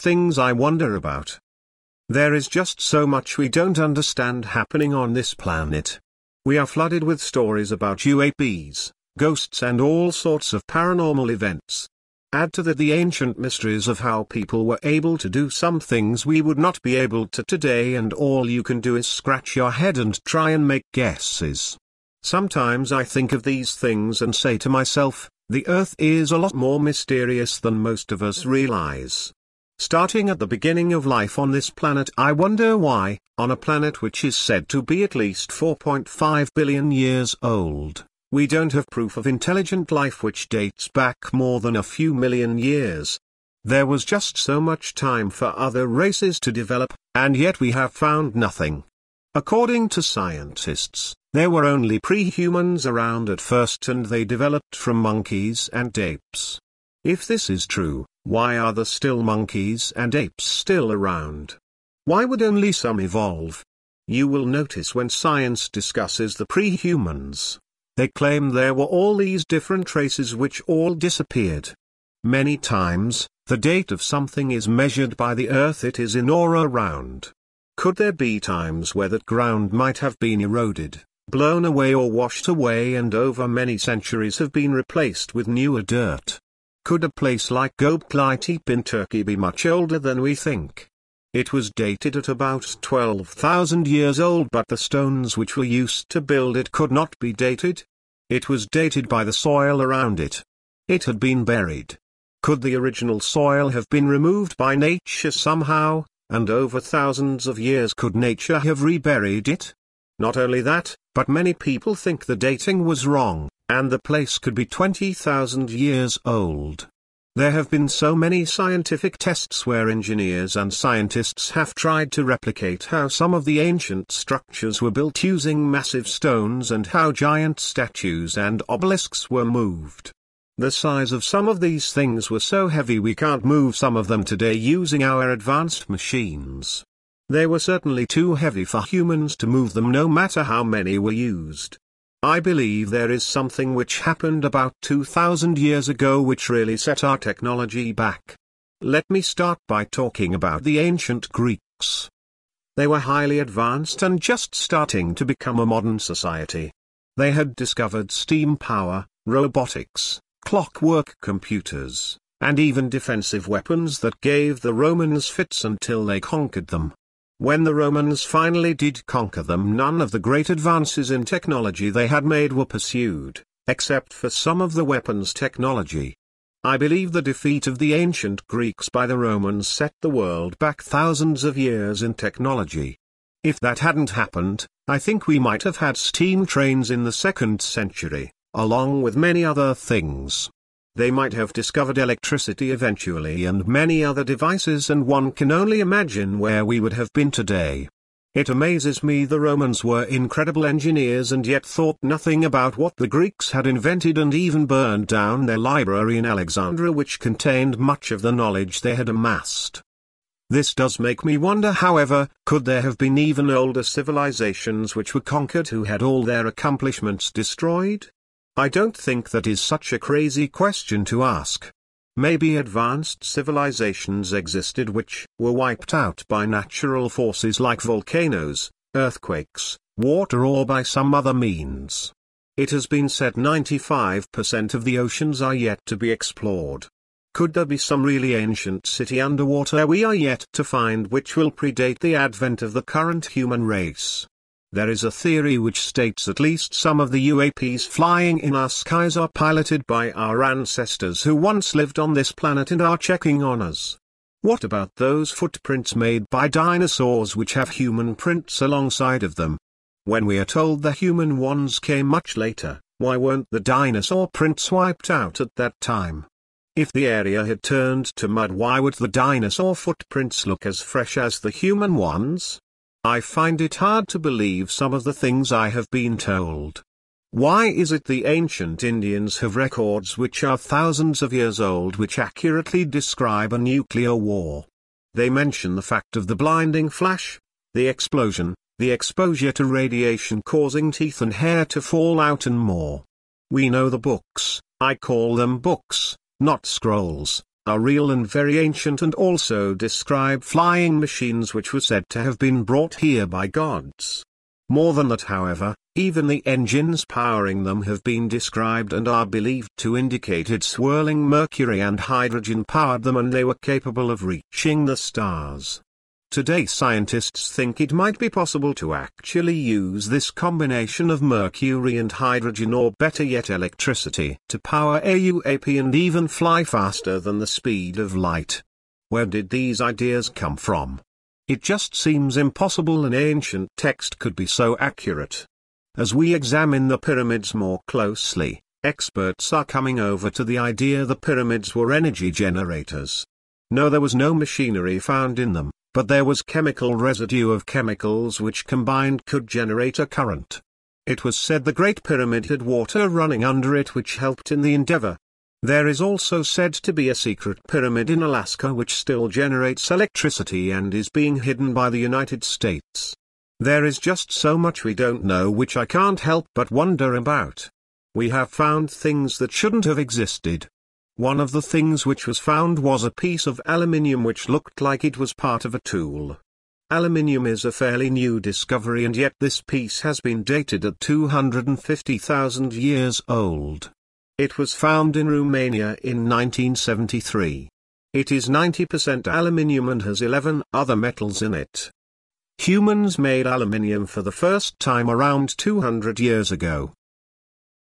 things I wonder about. There is just so much we don't understand happening on this planet. We are flooded with stories about UAPs, ghosts and all sorts of paranormal events. Add to that the ancient mysteries of how people were able to do some things we would not be able to today, and all you can do is scratch your head and try and make guesses. Sometimes I think of these things and say to myself, the Earth is a lot more mysterious than most of us realize. Starting at the beginning of life on this planet, I wonder why, on a planet which is said to be at least 4.5 billion years old, we don't have proof of intelligent life which dates back more than a few million years. There was just so much time for other races to develop, and yet we have found nothing. According to scientists, there were only pre-humans around at first, and they developed from monkeys and apes. If this is true, why are there still monkeys and apes still around? Why would only some evolve? You will notice when science discusses the pre-humans, they claim there were all these different races which all disappeared. Many times, the date of something is measured by the Earth it is in or around. Could there be times where that ground might have been eroded, blown away or washed away, and over many centuries have been replaced with newer dirt? Could a place like Göbekli Tepe in Turkey be much older than we think? It was dated at about 12,000 years old, but the stones which were used to build it could not be dated. It was dated by the soil around it. It had been buried. Could the original soil have been removed by nature somehow, and over thousands of years could nature have reburied it? Not only that, but many people think the dating was wrong, and the place could be 20,000 years old. There have been so many scientific tests where engineers and scientists have tried to replicate how some of the ancient structures were built using massive stones, and how giant statues and obelisks were moved. The size of some of these things were so heavy we can't move some of them today using our advanced machines. They were certainly too heavy for humans to move them, no matter how many were used. I believe there is something which happened about 2,000 years ago which really set our technology back. Let me start by talking about the ancient Greeks. They were highly advanced and just starting to become a modern society. They had discovered steam power, robotics, clockwork computers, and even defensive weapons that gave the Romans fits until they conquered them. When the Romans finally did conquer them, none of the great advances in technology they had made were pursued, except for some of the weapons technology. I believe the defeat of the ancient Greeks by the Romans set the world back thousands of years in technology. If that hadn't happened, I think we might have had steam trains in the 2nd century, along with many other things. They might have discovered electricity eventually and many other devices, and one can only imagine where we would have been today. It amazes me the Romans were incredible engineers and yet thought nothing about what the Greeks had invented, and even burned down their library in Alexandria which contained much of the knowledge they had amassed. This does make me wonder, however, could there have been even older civilizations which were conquered who had all their accomplishments destroyed? I don't think that is such a crazy question to ask. Maybe advanced civilizations existed which were wiped out by natural forces like volcanoes, earthquakes, water, or by some other means. It has been said 95% of the oceans are yet to be explored. Could there be some really ancient city underwater we are yet to find which will predate the advent of the current human race? There is a theory which states at least some of the UAPs flying in our skies are piloted by our ancestors who once lived on this planet and are checking on us. What about those footprints made by dinosaurs which have human prints alongside of them? When we are told the human ones came much later, why weren't the dinosaur prints wiped out at that time? If the area had turned to mud, why would the dinosaur footprints look as fresh as the human ones? I find it hard to believe some of the things I have been told. Why is it the ancient Indians have records which are thousands of years old which accurately describe a nuclear war? They mention the fact of the blinding flash, the explosion, the exposure to radiation causing teeth and hair to fall out, and more. We know the books, I call them books, not scrolls, are real and very ancient, and also describe flying machines which were said to have been brought here by gods. More than that, however, even the engines powering them have been described and are believed to indicate its swirling mercury and hydrogen powered them, and they were capable of reaching the stars. Today scientists think it might be possible to actually use this combination of mercury and hydrogen, or better yet electricity, to power a UAP and even fly faster than the speed of light. Where did these ideas come from? It just seems impossible an ancient text could be so accurate. As we examine the pyramids more closely, experts are coming over to the idea the pyramids were energy generators. No, there was no machinery found in them, but there was chemical residue of chemicals which combined could generate a current. It was said the Great Pyramid had water running under it which helped in the endeavor. There is also said to be a secret pyramid in Alaska which still generates electricity and is being hidden by the United States. There is just so much we don't know, which I can't help but wonder about. We have found things that shouldn't have existed. One of the things which was found was a piece of aluminium which looked like it was part of a tool. Aluminium is a fairly new discovery, and yet this piece has been dated at 250,000 years old. It was found in Romania in 1973. It is 90% aluminium and has 11 other metals in it. Humans made aluminium for the first time around 200 years ago.